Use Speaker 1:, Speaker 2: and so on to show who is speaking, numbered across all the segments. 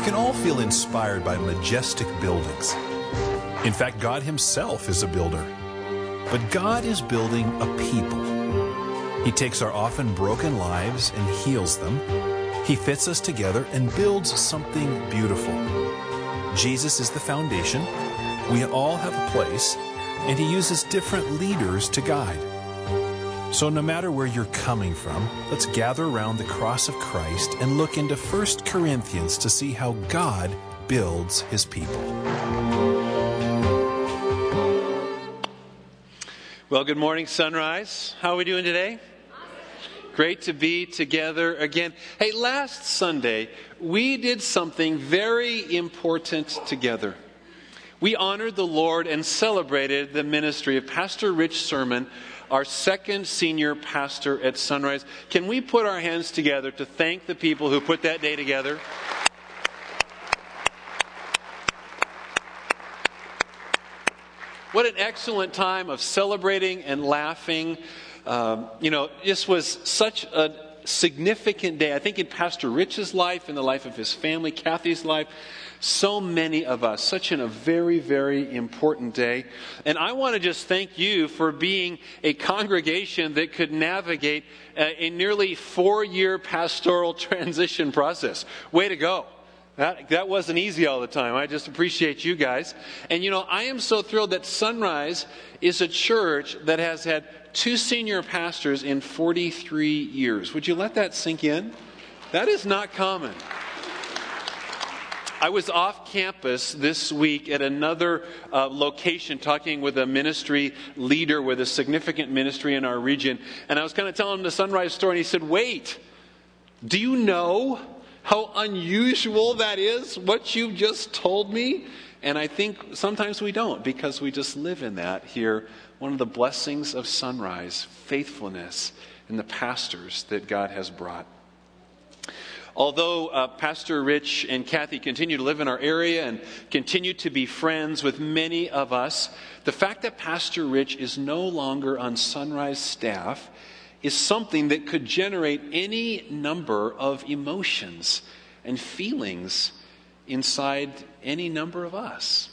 Speaker 1: can all feel inspired by majestic buildings. In fact, God himself is a builder. But God is building a people. He takes our often broken lives and heals them. He fits us together and builds something beautiful. Jesus is the foundation. We all have a place, and he uses different leaders to guide. So no matter where you're coming from, let's gather around the cross of Christ and look into 1 Corinthians to see how God builds his people.
Speaker 2: Well, good morning, Sunrise. How are we doing today? Great to be together again. Hey, last Sunday, we did something very important together. We honored the Lord and celebrated the ministry of Pastor Rich Sermon, our second senior pastor at Sunrise. Can we put our hands together to thank the people who put that day together? What an excellent time of celebrating and laughing. This was such a significant day. I think in Pastor Rich's life, in the life of his family, Kathy's life, so many of us, such a very, very important day. And I want to just thank you for being a congregation that could navigate a nearly 4-year pastoral transition process. Way to go. That wasn't easy all the time. I just appreciate you guys. And I am so thrilled that Sunrise is a church that has had 2 senior pastors in 43 years. Would you let that sink in? That is not common. I was off campus this week at another location talking with a ministry leader with a significant ministry in our region. And I was kind of telling him the Sunrise story, and he said, wait, do you know how unusual that is, what you just told me? And I think sometimes we don't, because we just live in that here. One of the blessings of Sunrise, faithfulness in the pastors that God has brought. Although Pastor Rich and Kathy continue to live in our area and continue to be friends with many of us, the fact that Pastor Rich is no longer on Sunrise staff is something that could generate any number of emotions and feelings inside any number of us.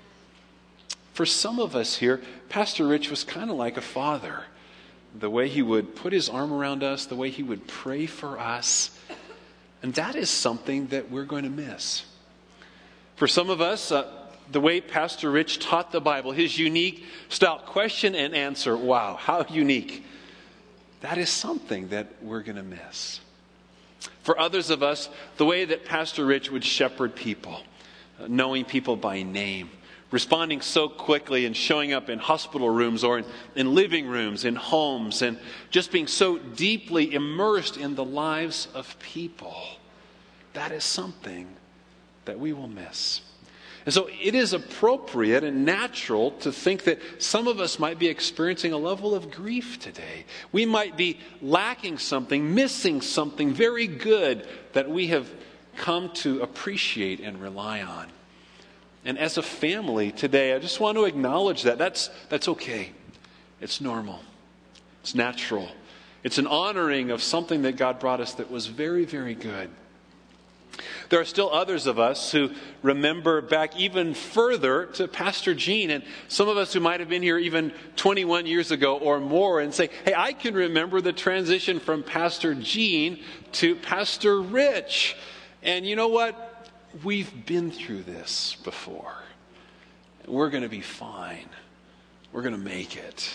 Speaker 2: For some of us here, Pastor Rich was kind of like a father. The way he would put his arm around us, the way he would pray for us. And that is something that we're going to miss. For some of us, the way Pastor Rich taught the Bible, his unique style, question and answer, wow, how unique. That is something that we're going to miss. For others of us, the way that Pastor Rich would shepherd people, knowing people by name, responding so quickly and showing up in hospital rooms or in living rooms, in homes, and just being so deeply immersed in the lives of people, that is something that we will miss. And so it is appropriate and natural to think that some of us might be experiencing a level of grief today. We might be lacking something, missing something very good that we have come to appreciate and rely on. And as a family today, I just want to acknowledge that. That's okay. It's normal. It's natural. It's an honoring of something that God brought us that was very, very good. There are still others of us who remember back even further to Pastor Gene, and some of us who might have been here even 21 years ago or more and say, hey, I can remember the transition from Pastor Gene to Pastor Rich. And you know what? We've been through this before. We're going to be fine. We're going to make it.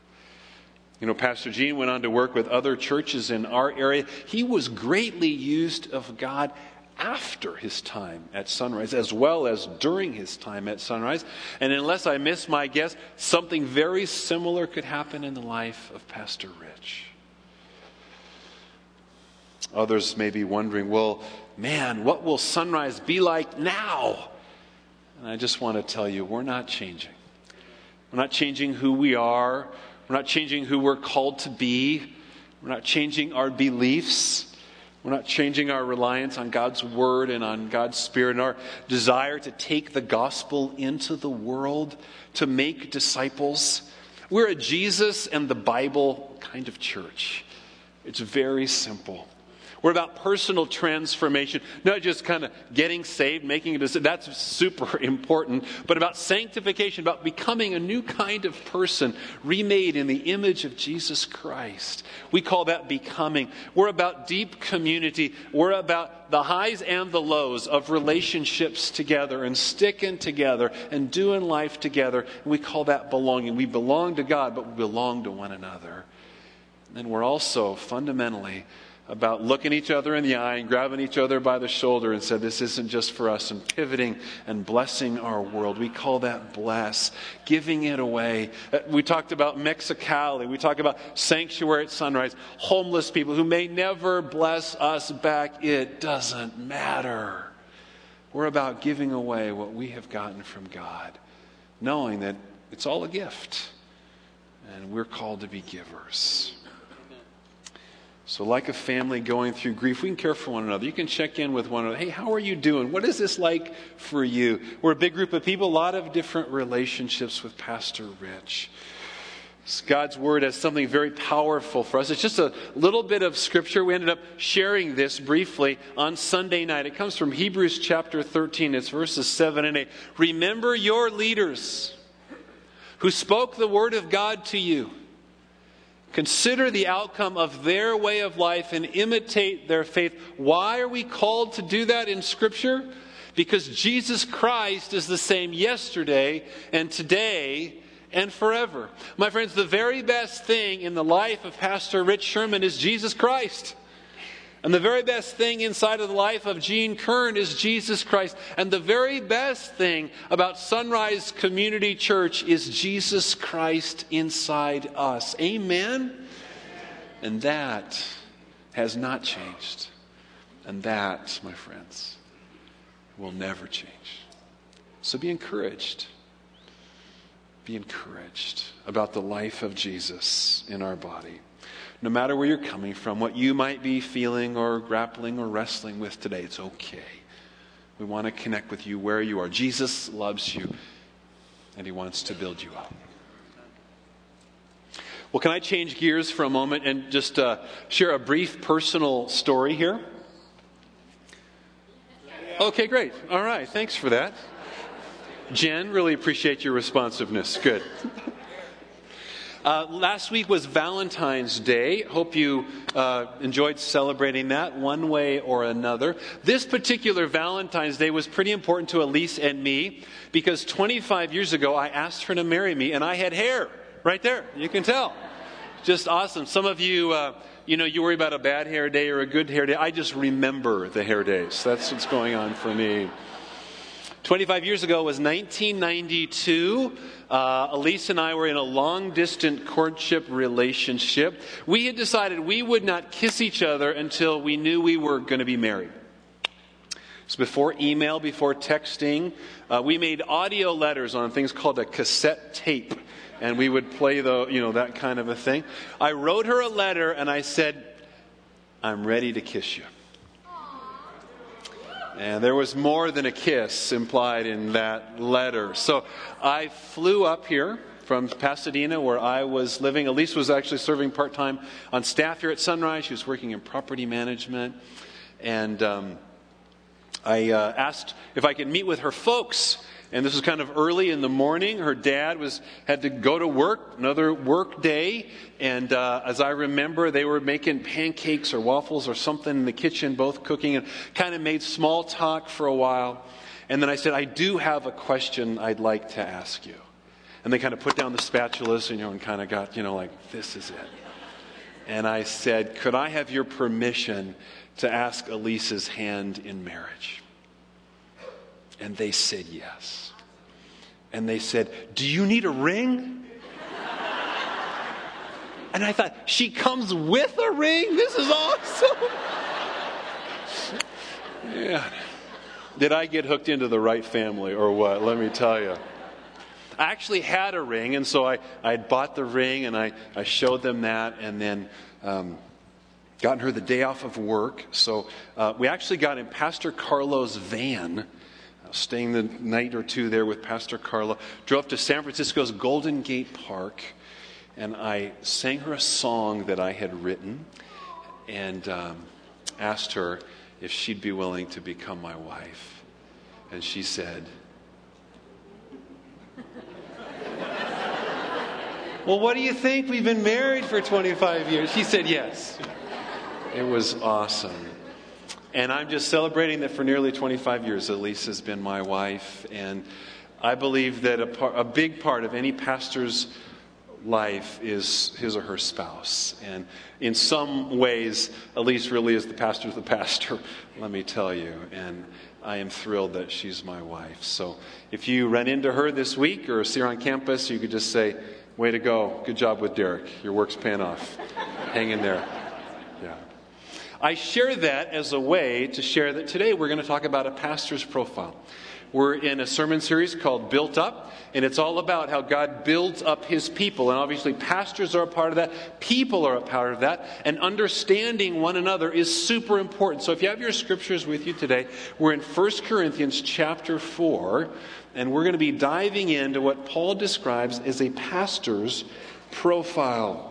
Speaker 2: Pastor Gene went on to work with other churches in our area. He was greatly used of God after his time at Sunrise, as well as during his time at Sunrise. And unless I miss my guess, something very similar could happen in the life of Pastor Rich. Others may be wondering, well, man, what will Sunrise be like now? And I just want to tell you, we're not changing. We're not changing who we are. We're not changing who we're called to be. We're not changing our beliefs. We're not changing our reliance on God's Word and on God's Spirit and our desire to take the gospel into the world, to make disciples. We're a Jesus and the Bible kind of church. It's very simple. We're about personal transformation, not just kind of getting saved, making a decision. That's super important. But about sanctification, about becoming a new kind of person, remade in the image of Jesus Christ. We call that becoming. We're about deep community. We're about the highs and the lows of relationships together and sticking together and doing life together. And we call that belonging. We belong to God, but we belong to one another. And we're also fundamentally about looking each other in the eye and grabbing each other by the shoulder and said, this isn't just for us, and pivoting and blessing our world. We call that bless, giving it away. We talked about Mexicali. We talk about Sanctuary at Sunrise, homeless people who may never bless us back. It doesn't matter. We're about giving away what we have gotten from God, knowing that it's all a gift, and we're called to be givers. So like a family going through grief, we can care for one another. You can check in with one another. Hey, how are you doing? What is this like for you? We're a big group of people, a lot of different relationships with Pastor Rich. God's Word has something very powerful for us. It's just a little bit of Scripture. We ended up sharing this briefly on Sunday night. It comes from Hebrews chapter 13. It's verses 7 and 8. Remember your leaders who spoke the Word of God to you. Consider the outcome of their way of life and imitate their faith. Why are we called to do that in Scripture? Because Jesus Christ is the same yesterday and today and forever. My friends, the very best thing in the life of Pastor Rich Sherman is Jesus Christ. And the very best thing inside of the life of Gene Kern is Jesus Christ. And the very best thing about Sunrise Community Church is Jesus Christ inside us. Amen? And that has not changed. And that, my friends, will never change. So be encouraged. Be encouraged about the life of Jesus in our body. No matter where you're coming from, what you might be feeling or grappling or wrestling with today, it's okay. We want to connect with you where you are. Jesus loves you, and He wants to build you up. Well, can I change gears for a moment and just share a brief personal story here? Okay, great. All right, thanks for that. Jen, really appreciate your responsiveness. Good. Last week was Valentine's Day. Hope you enjoyed celebrating that one way or another. This particular Valentine's Day was pretty important to Elise and me because 25 years ago I asked her to marry me and I had hair right there. You can tell. Just awesome. Some of you, you worry about a bad hair day or a good hair day. I just remember the hair days. That's what's going on for me. 25 years ago was 1992. Elise and I were in a long-distance courtship relationship. We had decided we would not kiss each other until we knew we were going to be married. So before email, before texting, we made audio letters on things called a cassette tape. And we would play that kind of a thing. I wrote her a letter and I said, I'm ready to kiss you. And there was more than a kiss implied in that letter. So I flew up here from Pasadena where I was living. Elise was actually serving part-time on staff here at Sunrise. She was working in property management. And I asked if I could meet with her folks. And this was kind of early in the morning. Her dad had to go to work, another work day. And as I remember, they were making pancakes or waffles or something in the kitchen, both cooking, and kind of made small talk for a while. And then I said, I do have a question I'd like to ask you. And they kind of put down the spatulas, and kind of got, like, this is it. And I said, could I have your permission to ask Elise's hand in marriage? And they said yes. And they said, do you need a ring? And I thought, she comes with a ring? This is awesome. Yeah. Did I get hooked into the right family or what? Let me tell you. I actually had a ring, and so I bought the ring, and I showed them that, and then gotten her the day off of work. So we actually got in Pastor Carlo's van, staying the night or two there with Pastor Carlo. Drove to San Francisco's Golden Gate Park, and I sang her a song that I had written. And asked her if she'd be willing to become my wife. And she said, well, what do you think? We've been married for 25 years. She said yes. It was awesome. And I'm just celebrating that for nearly 25 years, Elise has been my wife. And I believe that a big part of any pastor's life is his or her spouse. And in some ways, Elise really is the pastor's the pastor, let me tell you. And I am thrilled that she's my wife. So if you run into her this week or see her on campus, you could just say, way to go. Good job with Derek. Your work's paying off. Hang in there. Yeah. I share that as a way to share that today we're going to talk about a pastor's profile. We're in a sermon series called Built Up, and it's all about how God builds up His people. And obviously pastors are a part of that. People are a part of that. And understanding one another is super important. So if you have your scriptures with you today, we're in 1 Corinthians chapter 4, and we're going to be diving into what Paul describes as a pastor's profile.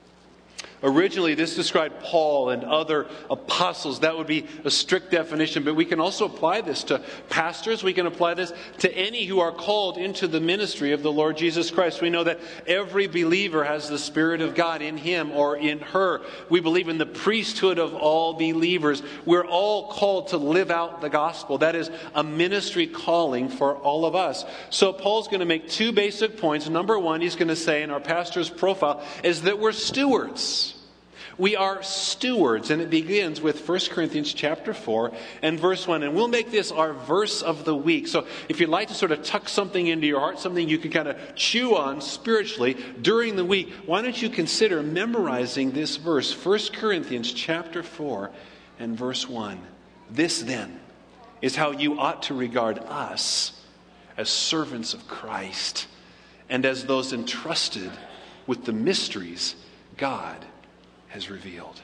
Speaker 2: Originally, this described Paul and other apostles. That would be a strict definition, but we can also apply this to pastors. We can apply this to any who are called into the ministry of the Lord Jesus Christ. We know that every believer has the Spirit of God in him or in her. We believe in the priesthood of all believers. We're all called to live out the gospel. That is a ministry calling for all of us. So Paul's going to make two basic points. Number one, he's going to say in our pastor's profile is that we're stewards. We are stewards, and it begins with 1 Corinthians chapter 4 and verse 1. And we'll make this our verse of the week. So if you'd like to sort of tuck something into your heart, something you can kind of chew on spiritually during the week, why don't you consider memorizing this verse, 1 Corinthians chapter 4 and verse 1. This then is how you ought to regard us as servants of Christ and as those entrusted with the mysteries God has revealed.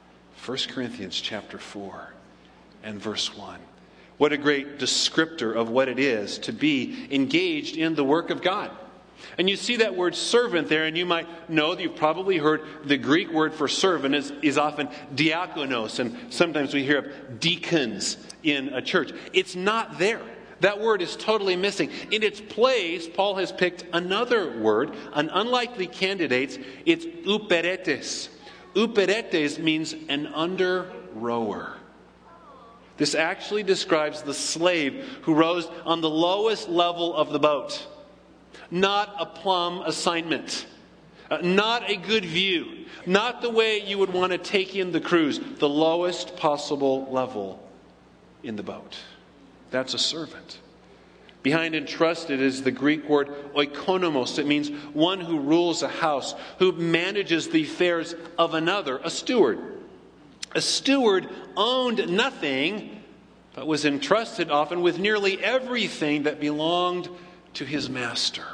Speaker 2: 1 Corinthians chapter 4 and verse 1. What a great descriptor of what it is to be engaged in the work of God. And you see that word servant there, and you might know that you've probably heard the Greek word for servant is often diakonos, and sometimes we hear of deacons in a church. It's not there. That word is totally missing. In its place, Paul has picked another word, an unlikely candidate. It's uperetes. Uperetes means an under-rower. This actually describes the slave who rows on the lowest level of the boat. Not a plumb assignment. Not a good view. Not the way you would want to take in the cruise. The lowest possible level in the boat. That's a servant. Behind entrusted is the Greek word oikonomos. It means one who rules a house, who manages the affairs of another, a steward. A steward owned nothing, but was entrusted often with nearly everything that belonged to his master.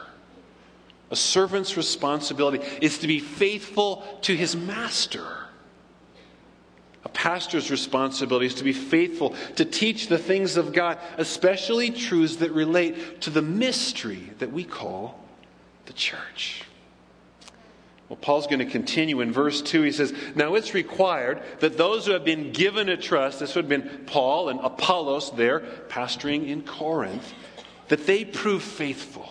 Speaker 2: A servant's responsibility is to be faithful to his master. A pastor's responsibility is to be faithful, to teach the things of God, especially truths that relate to the mystery that we call the church. Well, Paul's going to continue in verse 2. He says, now it's required that those who have been given a trust, this would have been Paul and Apollos there, pastoring in Corinth, that they prove faithful.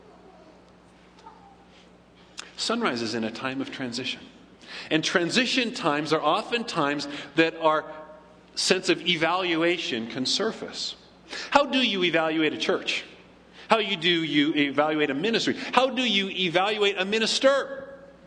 Speaker 2: Sunrise is in a time of transition. And transition times are often times that our sense of evaluation can surface. How do you evaluate a church? How do you evaluate a ministry? How do you evaluate a minister?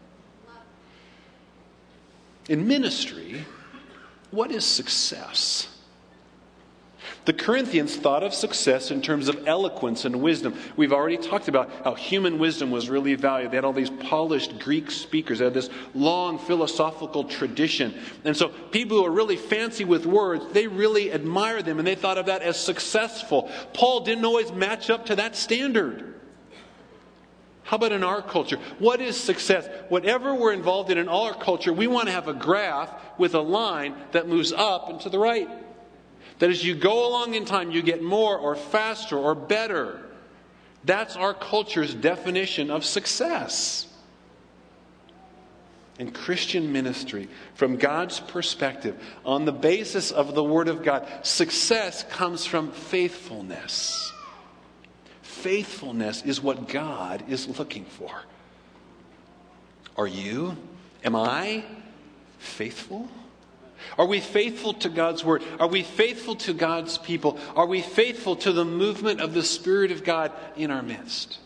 Speaker 2: In ministry, what is success? The Corinthians thought of success in terms of eloquence and wisdom. We've already talked about how human wisdom was really valued. They had all these polished Greek speakers. They had this long philosophical tradition. And so people who are really fancy with words, they really admired them and they thought of that as successful. Paul didn't always match up to that standard. How about in our culture? What is success? Whatever we're involved in our culture, we want to have a graph with a line that moves up and to the right. That as you go along in time, you get more or faster or better. That's our culture's definition of success. And Christian ministry, from God's perspective, on the basis of the Word of God, success comes from faithfulness. Faithfulness is what God is looking for. Are you? Am I faithful? Are we faithful to God's Word? Are we faithful to God's people? Are we faithful to the movement of the Spirit of God in our midst?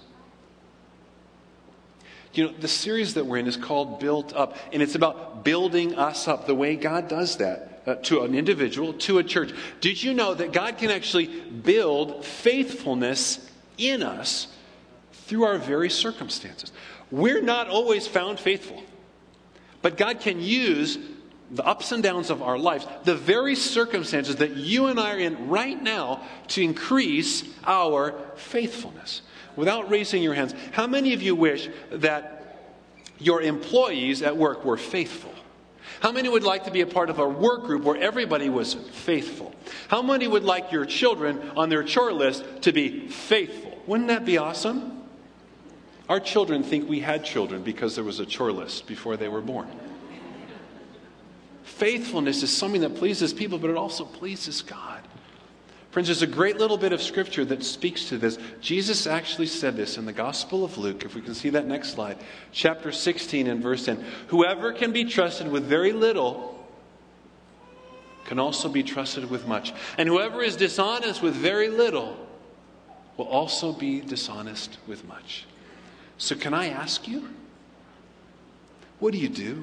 Speaker 2: You know, the series that we're in is called Built Up, and it's about building us up, the way God does that to an individual, to a church. Did you know that God can actually build faithfulness in us through our very circumstances? We're not always found faithful, but God can use the ups and downs of our lives, the very circumstances that you and I are in right now, to increase our faithfulness. Without raising your hands, how many of you wish that your employees at work were faithful? How many would like to be a part of a work group where everybody was faithful? How many would like your children on their chore list to be faithful? Wouldn't that be awesome? Our children think we had children because there was a chore list before they were born. Faithfulness is something that pleases people, but it also pleases God. Friends, there's a great little bit of scripture that speaks to this. Jesus actually said this in the Gospel of Luke, if we can see that next slide, chapter 16 and verse 10. Whoever can be trusted with very little can also be trusted with much. And whoever is dishonest with very little will also be dishonest with much. So can I ask you, what do you do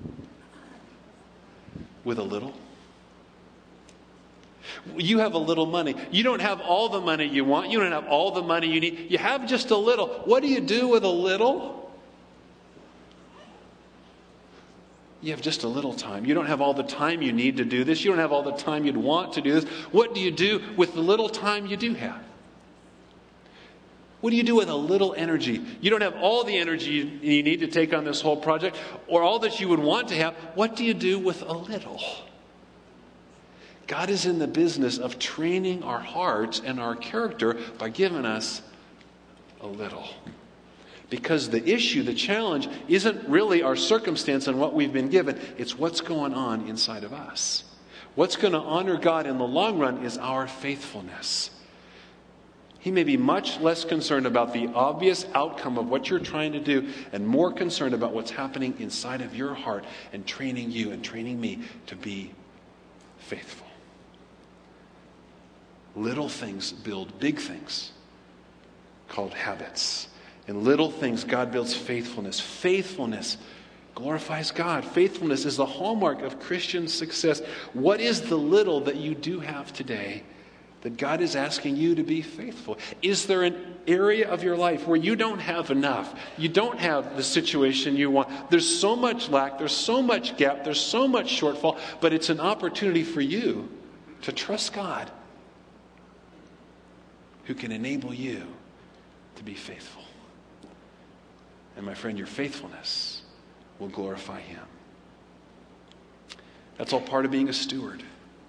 Speaker 2: with a little? You have a little money. You don't have all the money you want. You don't have all the money you need. You have just a little. What do you do with a little? You have just a little time. You don't have all the time you need to do this. You don't have all the time you'd want to do this. What do you do with the little time you do have? What do you do with a little energy? You don't have all the energy you need to take on this whole project, or all that you would want to have. What do you do with a little? God is in the business of training our hearts and our character by giving us a little. Because the issue, the challenge, isn't really our circumstance and what we've been given. It's what's going on inside of us. What's going to honor God in the long run is our faithfulness. He may be much less concerned about the obvious outcome of what you're trying to do and more concerned about what's happening inside of your heart and training you and training me to be faithful. Little things build big things called habits. In little things, God builds faithfulness. Faithfulness glorifies God. Faithfulness is the hallmark of Christian success. What is the little that you do have today that God is asking you to be faithful? Is there an area of your life where you don't have enough? You don't have the situation you want. There's so much lack. There's so much gap. There's so much shortfall. But it's an opportunity for you to trust God, who can enable you to be faithful. And my friend, your faithfulness will glorify Him. That's all part of being a steward.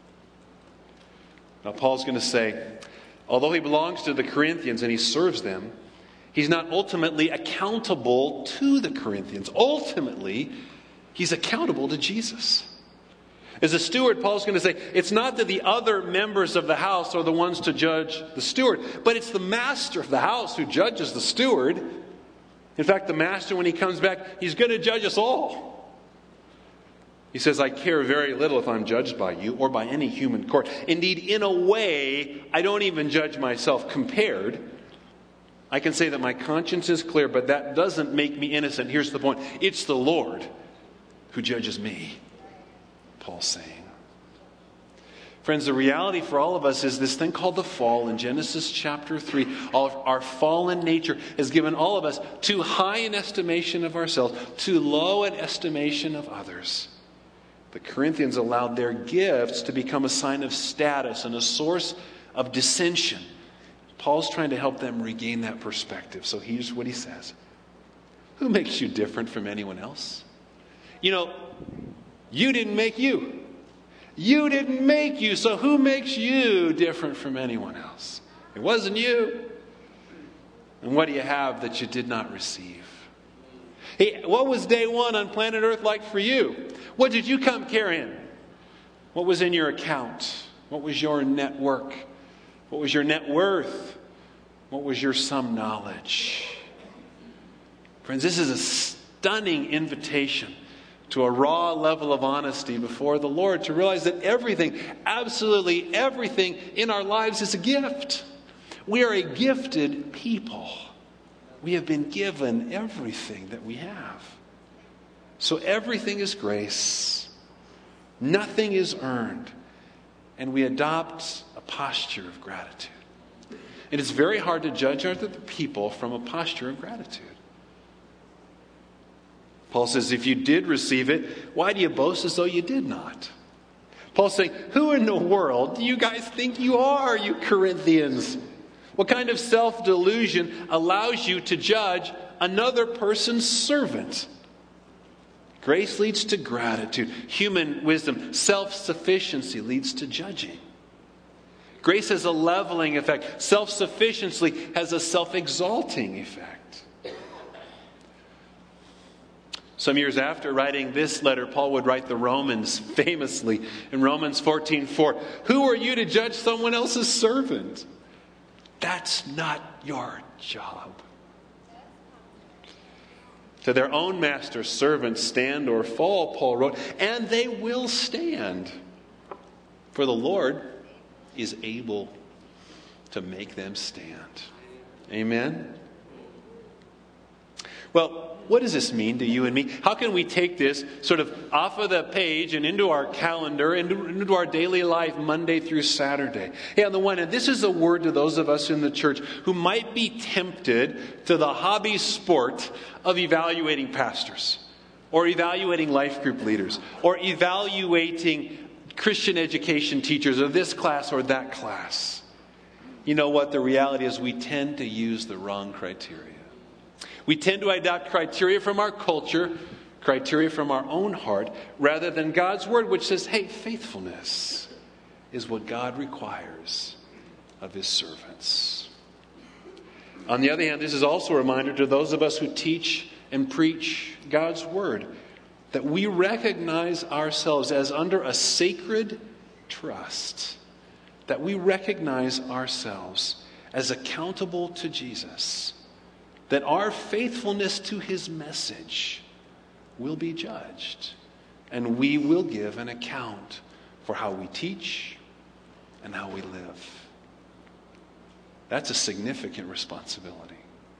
Speaker 2: Now, Paul's going to say, although he belongs to the Corinthians and he serves them, he's not ultimately accountable to the Corinthians. Ultimately, he's accountable to Jesus. As a steward, Paul's going to say, it's not that the other members of the house are the ones to judge the steward, but it's the master of the house who judges the steward. In fact, the master, when he comes back, he's going to judge us all. He says, I care very little if I'm judged by you or by any human court. Indeed, in a way, I don't even judge myself compared. I can say that my conscience is clear, but that doesn't make me innocent. Here's the point. It's the Lord who judges me, Paul's saying. Friends, the reality for all of us is this thing called the fall in Genesis chapter 3. All of our fallen nature has given all of us too high an estimation of ourselves, too low an estimation of others. The Corinthians allowed their gifts to become a sign of status and a source of dissension. Paul's trying to help them regain that perspective. So here's what he says. Who makes you different from anyone else? You know, you didn't make you. You didn't make you, so who makes you different from anyone else? It wasn't you. And what do you have that you did not receive? Hey, what was day one on planet Earth like for you? What did you come carrying? What was in your account? What was your network? What was your net worth? What was your some knowledge? Friends, this is a stunning invitation to a raw level of honesty before the Lord, to realize that everything, absolutely everything in our lives is a gift. We are a gifted people. We have been given everything that we have. So everything is grace. Nothing is earned. And we adopt a posture of gratitude. It is very hard to judge other people from a posture of gratitude. Paul says, if you did receive it, why do you boast as though you did not? Paul's saying, who in the world do you guys think you are, you Corinthians? What kind of self-delusion allows you to judge another person's servant? Grace leads to gratitude. Human wisdom, self-sufficiency leads to judging. Grace has a leveling effect. Self-sufficiency has a self-exalting effect. Some years after writing this letter, Paul would write the Romans famously in Romans 14:4. Who are you to judge someone else's servant? That's not your job. To their own master's servants stand or fall, Paul wrote, and they will stand. For the Lord is able to make them stand. Amen? Well, what does this mean to you and me? How can we take this sort of off of the page and into our calendar, into our daily life, Monday through Saturday? Hey, on the one hand, this is a word to those of us in the church who might be tempted to the hobby sport of evaluating pastors, or evaluating life group leaders, or evaluating Christian education teachers of this class or that class. You know what? The reality is we tend to use the wrong criteria. We tend to adopt criteria from our culture, criteria from our own heart, rather than God's word, which says, hey, faithfulness is what God requires of his servants. On the other hand, this is also a reminder to those of us who teach and preach God's word that we recognize ourselves as under a sacred trust, that we recognize ourselves as accountable to Jesus, that our faithfulness to his message will be judged, and we will give an account for how we teach and how we live. That's a significant responsibility.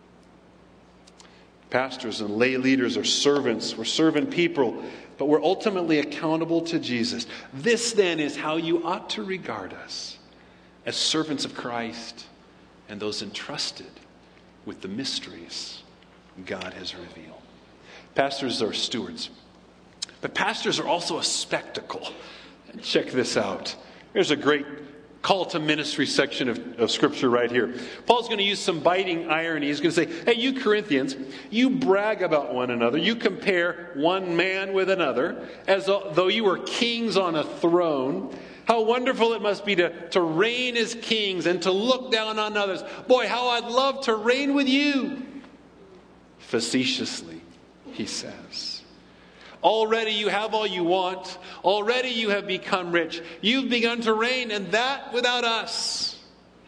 Speaker 2: Pastors and lay leaders are servants. We're servant people, but we're ultimately accountable to Jesus. This then is how you ought to regard us, as servants of Christ and those entrusted with the mysteries God has revealed. Pastors are stewards, but pastors are also a spectacle. Check this out. Here's a great call to ministry section of Scripture right here. Paul's going to use some biting irony. He's going to say, hey, you Corinthians, you brag about one another. You compare one man with another as though you were kings on a throne. How wonderful it must be to reign as kings and to look down on others. Boy, how I'd love to reign with you. Facetiously, he says. Already you have all you want. Already you have become rich. You've begun to reign, and that without us.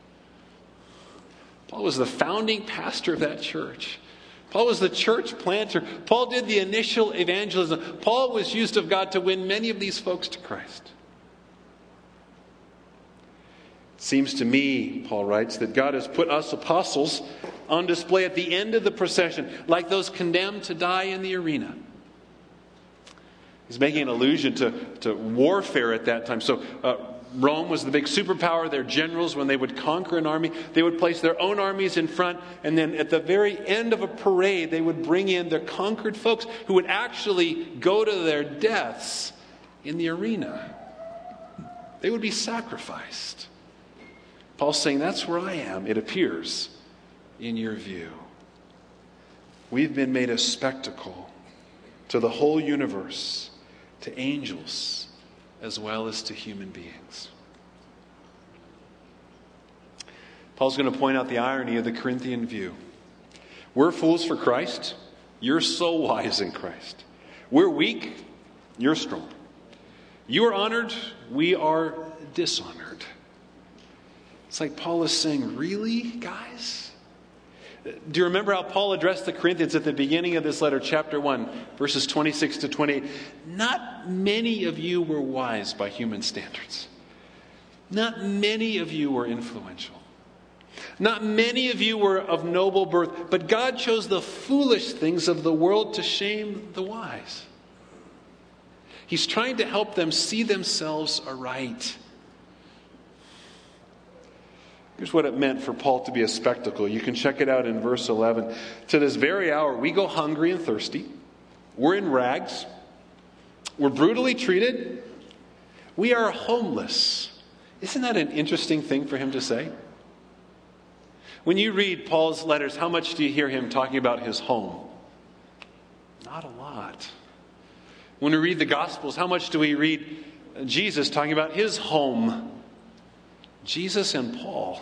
Speaker 2: Paul was the founding pastor of that church. Paul was the church planter. Paul did the initial evangelism. Paul was used of God to win many of these folks to Christ. It seems to me, Paul writes, that God has put us apostles on display at the end of the procession, like those condemned to die in the arena. He's making an allusion to warfare at that time. So Rome was the big superpower. Their generals, when they would conquer an army, they would place their own armies in front. And then at the very end of a parade, they would bring in their conquered folks who would actually go to their deaths in the arena. They would be sacrificed. Paul's saying, that's where I am, it appears, in your view. We've been made a spectacle to the whole universe, to angels, as well as to human beings. Paul's going to point out the irony of the Corinthian view. We're fools for Christ. You're so wise in Christ. We're weak. You're strong. You are honored. We are dishonored. It's like Paul is saying, really, guys? Do you remember how Paul addressed the Corinthians at the beginning of this letter, chapter 1, verses 26 to 28? Not many of you were wise by human standards. Not many of you were influential. Not many of you were of noble birth, but God chose the foolish things of the world to shame the wise. He's trying to help them see themselves aright. Here's what it meant for Paul to be a spectacle. You can check it out in verse 11. To this very hour, we go hungry and thirsty. We're in rags. We're brutally treated. We are homeless. Isn't that an interesting thing for him to say? When you read Paul's letters, how much do you hear him talking about his home? Not a lot. When we read the Gospels, how much do we read Jesus talking about his home? Jesus and Paul.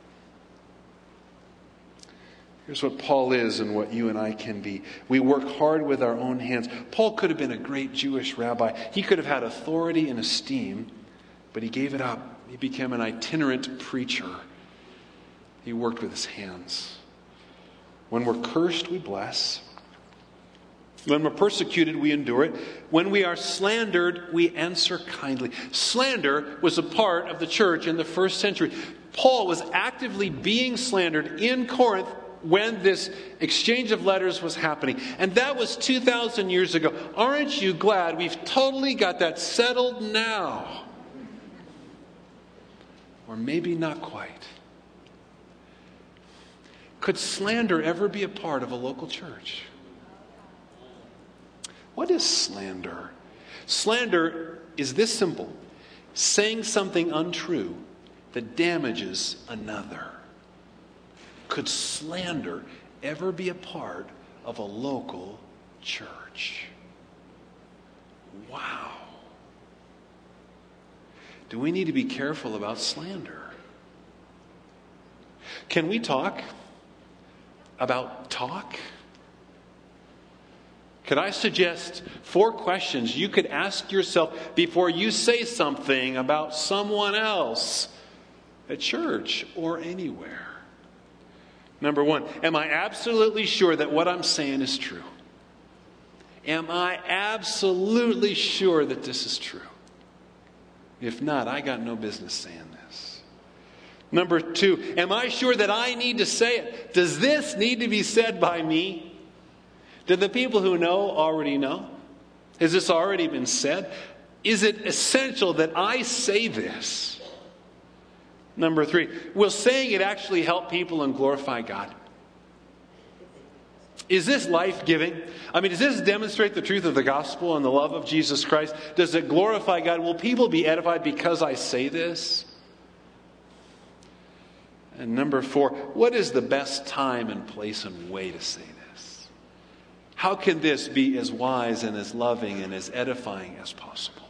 Speaker 2: Here's what Paul is and what you and I can be. We work hard with our own hands. Paul could have been a great Jewish rabbi. He could have had authority and esteem, but he gave it up. He became an itinerant preacher. He worked with his hands. When we're cursed, we bless. When we're persecuted, we endure it. When we are slandered, we answer kindly. Slander was a part of the church in the first century. Paul was actively being slandered in Corinth when this exchange of letters was happening. And that was 2,000 years ago. Aren't you glad we've totally got that settled now? Or maybe not quite. Could slander ever be a part of a local church? What is slander? Slander is this simple: saying something untrue that damages another. Could slander ever be a part of a local church? Wow. Do we need to be careful about slander? Can we talk about talk? Could I suggest 4 questions you could ask yourself before you say something about someone else at church or anywhere? Number 1, am I absolutely sure that what I'm saying is true? Am I absolutely sure that this is true? If not, I got no business saying this. Number 2, am I sure that I need to say it? Does this need to be said by me? Did the people who know already know? Has this already been said? Is it essential that I say this? Number 3, will saying it actually help people and glorify God? Is this life-giving? I mean, does this demonstrate the truth of the gospel and the love of Jesus Christ? Does it glorify God? Will people be edified because I say this? And number 4, what is the best time and place and way to say this? How can this be as wise and as loving and as edifying as possible?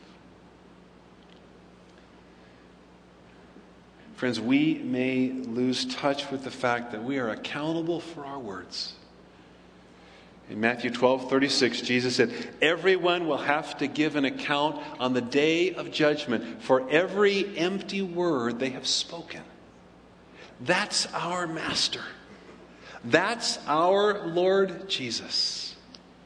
Speaker 2: Friends, we may lose touch with the fact that we are accountable for our words. In Matthew 12:36, Jesus said, everyone will have to give an account on the day of judgment for every empty word they have spoken. That's our Master. That's our Lord Jesus.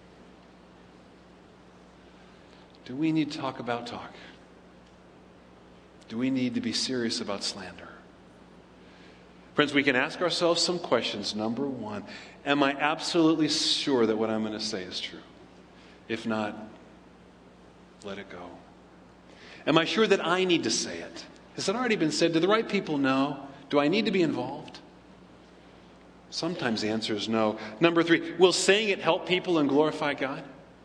Speaker 2: Do we need to talk about talk? Do we need to be serious about slander? Friends, we can ask ourselves some questions. Number 1, am I absolutely sure that what I'm going to say is true? If not, let it go. Am I sure that I need to say it? Has it already been said? Do the right people know? Do I need to be involved? Sometimes the answer is no. Number 3, will saying it help people and glorify God?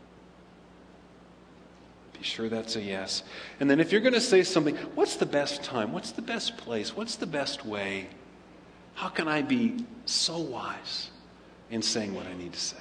Speaker 2: Be sure that's a yes. And then if you're going to say something, what's the best time? What's the best place? What's the best way? How can I be so wise in saying what I need to say?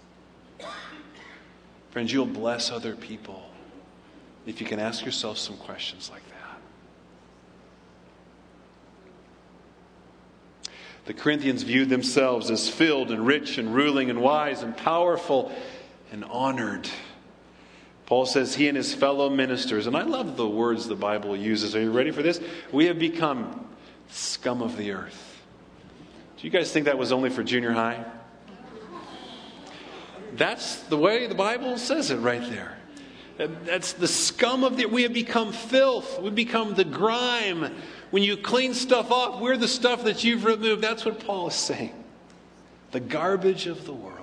Speaker 2: Friends, you'll bless other people if you can ask yourself some questions like that. The Corinthians viewed themselves as filled and rich and ruling and wise and powerful and honored. Paul says he and his fellow ministers, and I love the words the Bible uses. Are you ready for this? We have become scum of the earth. Do you guys think that was only for junior high? That's the way the Bible says it right there. That's the scum of the earth. We have become filth. We become the grime. When you clean stuff off, we're the stuff that you've removed. That's what Paul is saying. The garbage of the world.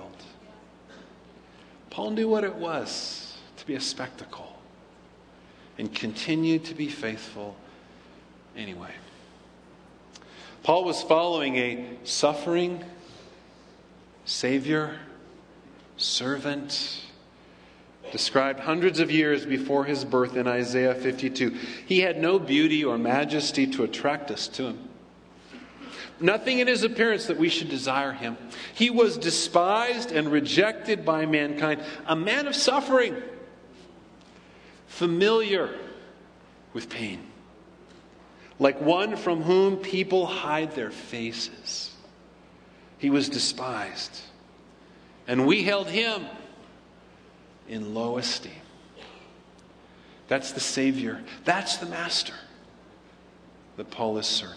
Speaker 2: Paul knew what it was to be a spectacle and continued to be faithful anyway. Paul was following a suffering Savior, servant, described hundreds of years before his birth in Isaiah 52. He had no beauty or majesty to attract us to him. Nothing in his appearance that we should desire him. He was despised and rejected by mankind. A man of suffering, familiar with pain, like one from whom people hide their faces. He was despised, and we held him in low esteem. That's the Savior. That's the Master that Paul is serving.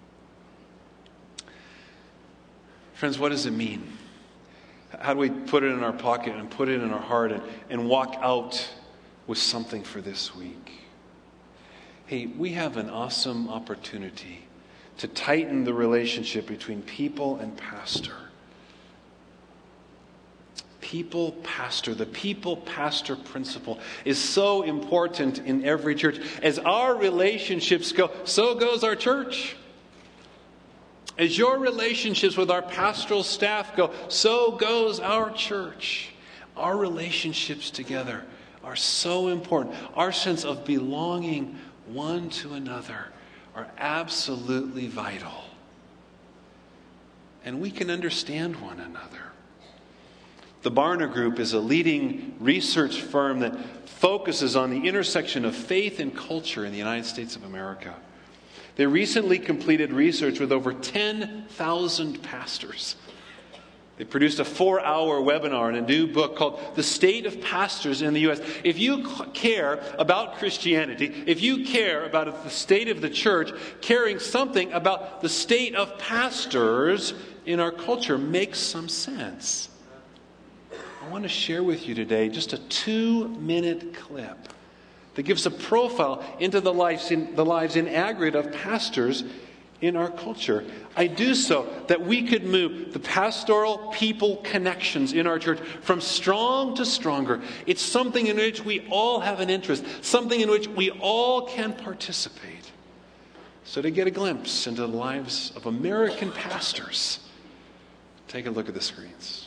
Speaker 2: Friends, what does it mean? How do we put it in our pocket and put it in our heart and walk out with something for this week? Hey, we have an awesome opportunity to tighten the relationship between people and pastor. People-pastor, the people-pastor principle is so important in every church. As our relationships go, so goes our church. As your relationships with our pastoral staff go, so goes our church. Our relationships together are so important. Our sense of belonging one to another are absolutely vital. And we can understand one another. The Barna Group is a leading research firm that focuses on the intersection of faith and culture in the United States of America. They recently completed research with over 10,000 pastors. They produced a 4-hour webinar and a new book called The State of Pastors in the U.S. If you care about Christianity, if you care about the state of the church, caring something about the state of pastors in our culture makes some sense. I want to share with you today just a 2-minute clip that gives a profile into the lives in aggregate of pastors in our culture. I do so that we could move the pastoral people connections in our church from strong to stronger. It's something in which we all have an interest, something in which we all can participate. So to get a glimpse into the lives of American pastors, take a look at the screens.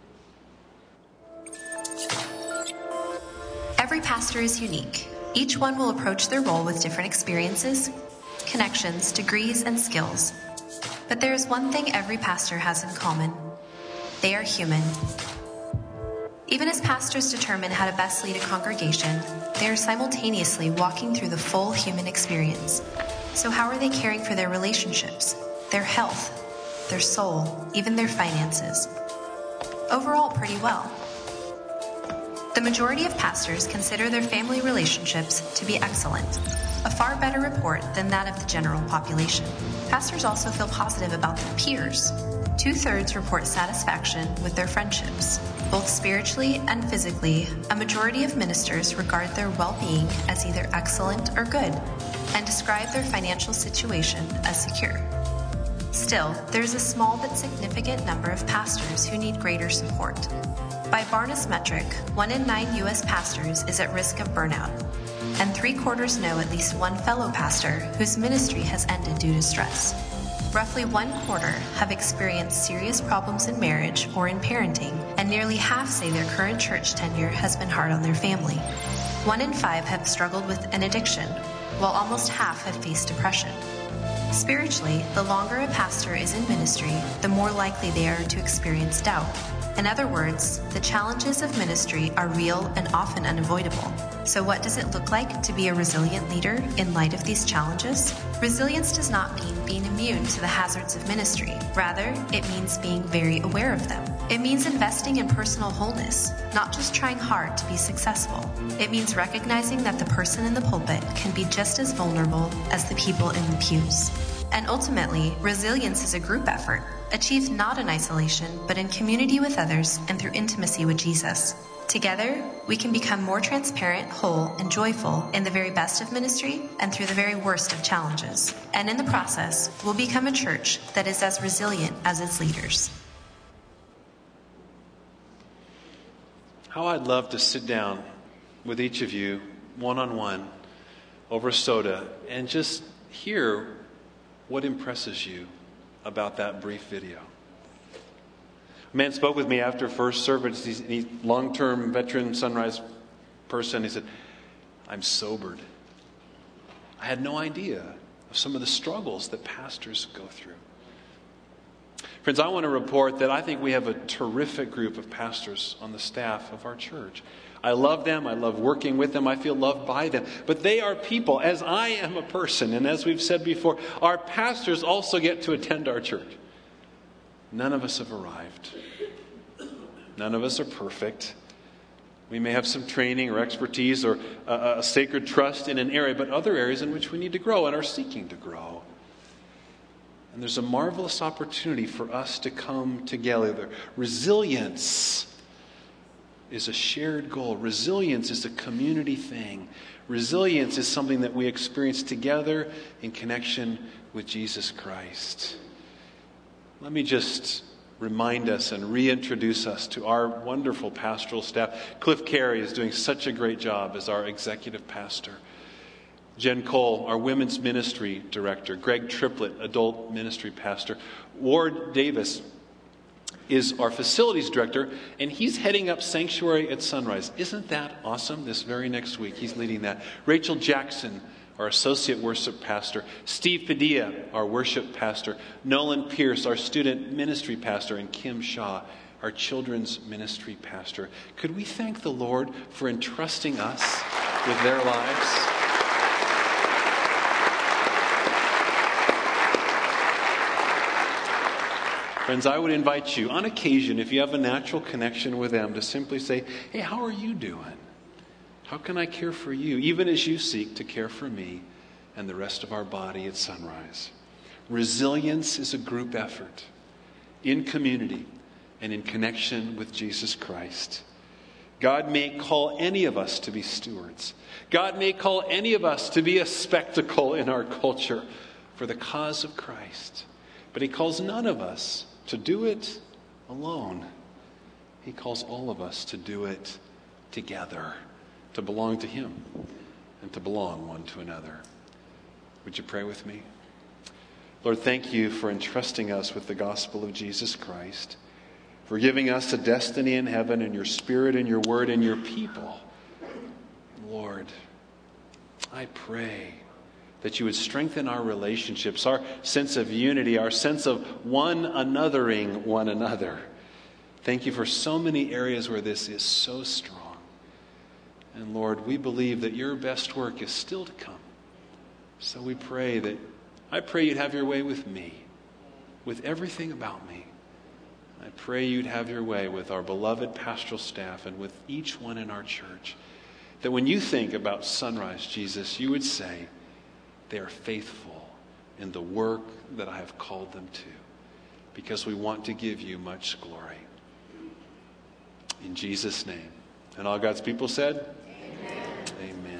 Speaker 3: Every pastor is unique. Each one will approach their role with different experiences, connections, degrees, and skills. But there is one thing every pastor has in common. They are human. Even as pastors determine how to best lead a congregation, they are simultaneously walking through the full human experience. So how are they caring for their relationships, their health, their soul, even their finances? Overall, pretty well. The majority of pastors consider their family relationships to be excellent, a far better report than that of the general population. Pastors also feel positive about their peers. 2/3 report satisfaction with their friendships. Both spiritually and physically, a majority of ministers regard their well-being as either excellent or good, and describe their financial situation as secure. Still, there is a small but significant number of pastors who need greater support. By Barna's metric, 1 in 9 U.S. pastors is at risk of burnout, and 3/4 know at least one fellow pastor whose ministry has ended due to stress. Roughly 1/4 have experienced serious problems in marriage or in parenting, and nearly half say their current church tenure has been hard on their family. 1 in 5 have struggled with an addiction, while almost half have faced depression. Spiritually, the longer a pastor is in ministry, the more likely they are to experience doubt. In other words, the challenges of ministry are real and often unavoidable. So what does it look like to be a resilient leader in light of these challenges? Resilience does not mean being immune to the hazards of ministry. Rather, it means being very aware of them. It means investing in personal wholeness, not just trying hard to be successful. It means recognizing that the person in the pulpit can be just as vulnerable as the people in the pews. And ultimately, resilience is a group effort, achieved not in isolation, but in community with others and through intimacy with Jesus. Together, we can become more transparent, whole, and joyful in the very best of ministry and through the very worst of challenges. And in the process, we'll become a church that is as resilient as its leaders.
Speaker 2: How I'd love to sit down with each of you, one-on-one, over soda, and just hear what impresses you about that brief video. A man spoke with me after first service. He's a long-term veteran Sunrise person. He said, "I'm sobered. I had no idea of some of the struggles that pastors go through." Friends, I want to report that I think we have a terrific group of pastors on the staff of our church. I love them. I love working with them. I feel loved by them. But they are people, as I am a person. And as we've said before, our pastors also get to attend our church. None of us have arrived. None of us are perfect. We may have some training or expertise or a sacred trust in an area, but other areas in which we need to grow and are seeking to grow. And there's a marvelous opportunity for us to come together. Resilience is a shared goal. Resilience is a community thing. Resilience is something that we experience together in connection with Jesus Christ. Let me just remind us and reintroduce us to our wonderful pastoral staff. Cliff Carey is doing such a great job as our executive pastor. Jen Cole, our women's ministry director. Greg Triplett, adult ministry pastor. Ward Davis is our facilities director, and he's heading up Sanctuary at Sunrise. Isn't that awesome? This very next week, he's leading that. Rachel Jackson, our associate worship pastor. Steve Padilla, our worship pastor. Nolan Pierce, our student ministry pastor. And Kim Shaw, our children's ministry pastor. Could we thank the Lord for entrusting us with their lives? Friends, I would invite you, on occasion, if you have a natural connection with them, to simply say, "Hey, how are you doing? How can I care for you?" Even as you seek to care for me and the rest of our body at Sunrise. Resilience is a group effort in community and in connection with Jesus Christ. God may call any of us to be stewards. God may call any of us to be a spectacle in our culture for the cause of Christ. But He calls none of us to do it alone. He calls all of us to do it together, to belong to Him and to belong one to another. Would you pray with me? Lord, thank you for entrusting us with the gospel of Jesus Christ, for giving us a destiny in heaven and your Spirit and your word and your people. Lord, I pray that you would strengthen our relationships, our sense of unity, our sense of one anothering one another. Thank you for so many areas where this is so strong. And Lord, we believe that your best work is still to come. So we pray that, I pray you'd have your way with me, with everything about me. I pray you'd have your way with our beloved pastoral staff and with each one in our church. That when you think about Sunrise, Jesus, you would say, they are faithful in the work that I have called them to, because we want to give you much glory. In Jesus' name. And all God's people said, Amen. Amen.